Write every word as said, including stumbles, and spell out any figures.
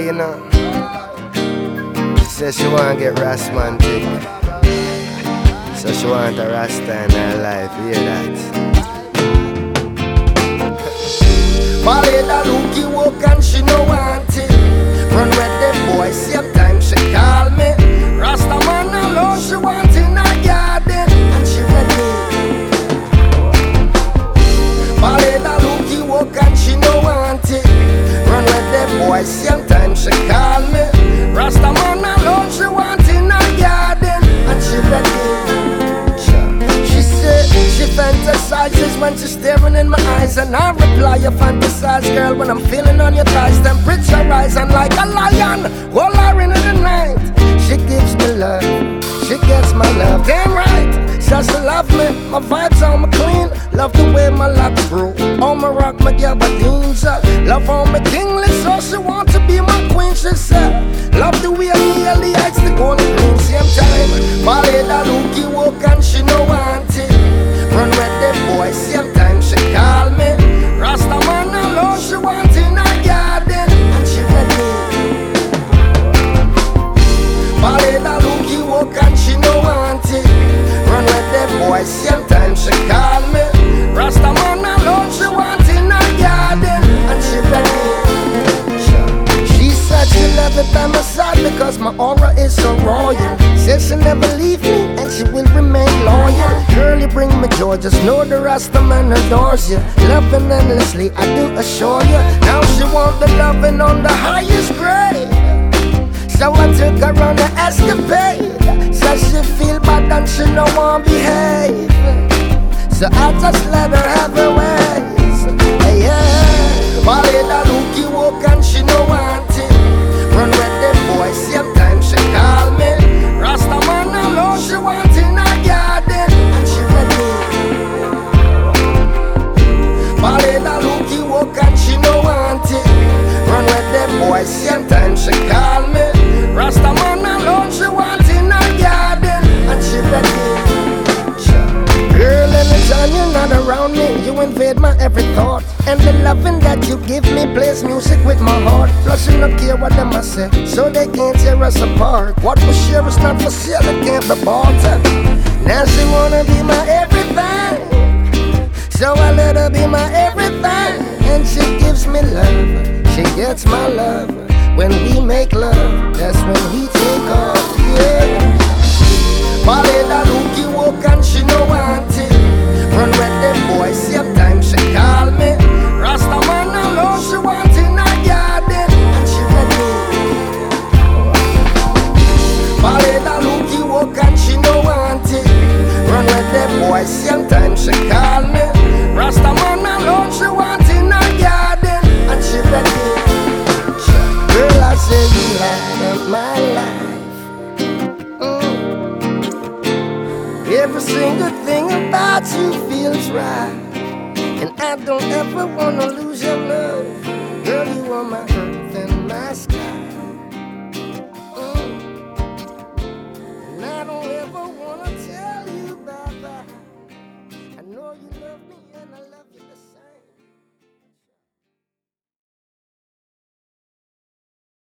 you know. She said she wanna get Rasmantic, so she want a Rasta in her life, you hear that? Baleda looky walk and she no want it. Run with the boy, same time she call me. Rasta man alone, she want in her garden, and she ready. Baleda looky walk and she no want it. Run with the boy, same time she call me. Rasta man alone, she want in her garden, and she ready. She said she fantasizes when she's staring in my eyes, and I reply, you fantasize, girl, when I'm feeling on your thighs. Temperature rising like a lion, while I in the night. She gives me love, she gets my love, damn right. So she love me, my vibes on me clean. Love the way my locks grow, on my rock, my gabardines. Love on me kingly, so she want to be my queen. She said, love the way me and the ice, the golden green. Same time, Baleda looky walk and she no want it. Run with the boy, same time she call me. Rasta man alone, she want in her garden, and she ready. Baleda looky walk and she no want it. Run with the boy, same time she call me. Rasta man alone, she want in her garden, and she ready. She said she love it by my side because my aura is so royal. Says she'll never leave me and she will remain loyal. Girl, you bring me joy, just know the Rasta man adores you. Loving endlessly, I do assure you. Now she want the loving on the highest grade, so I took her on the escapade. Says she feel bad and she no want behave, so I just let her have her ways. Hey, yeah. Baleda looky walk and she no want it. Run with the boy, same time she call me. Rasta man alone, she want in her garden, and she ready. Baleda looky walk and she no want it. Run with the boy, same time she call me. Rasta man alone, she want in her garden, and she ready. Girl, anytime you're not around me, you invade my every thought. And the loving that you give me plays music with my heart. Plus you don't care what them I say, so they can't tear us apart. What we share is not for sale, it can't be bought. Now she wanna be my everything, so I let her be my everything. And she gives me love, she gets my love. When we make love, that's when we take off, yeah. Baleda looky walk and she no want it. Run with the boy, same time she call me. Rasta man alone, she want in her garden, and she ready. Baleda looky walk and she no want it. Run with the boy, same time she call me. Rasta man alone, she want in her garden, and she ready. Girl, I say you light up my life. Every single thing about you feels right, and I don't ever wanna lose your love. Girl, you are my earth and my sky.